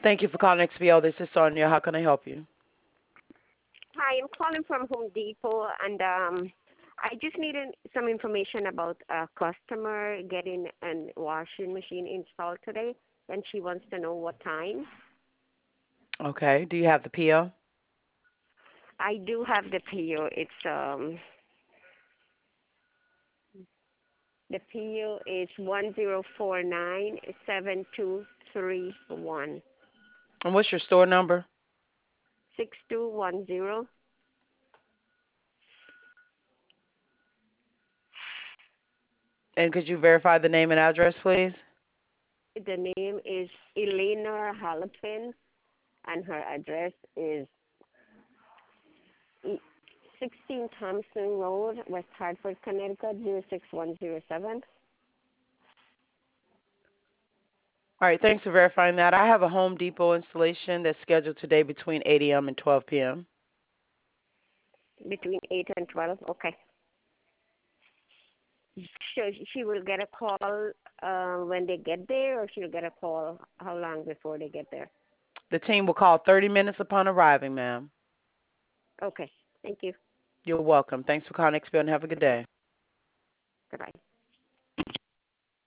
Thank you for calling XPO. This is Sonia. How can I help you? Hi, I'm calling from Home Depot, and I just needed some information about a customer getting a washing machine installed today, and she wants to know what time. Okay. Do you have the PO? I do have the PO. The PO is 10497231. And what's your store number? 6210. And could you verify the name and address, please? The name is Elena Halapin, and her address is 16 Thompson Road, West Hartford, Connecticut, 06107. All right. Thanks for verifying that. I have a Home Depot installation that's scheduled today between 8 a.m. and 12 p.m. Between 8 and 12, okay. So she will get a call when they get there, or she'll get a call how long before they get there? The team will call 30 minutes upon arriving, ma'am. Okay, thank you. You're welcome. Thanks for calling XPO and have a good day. Goodbye.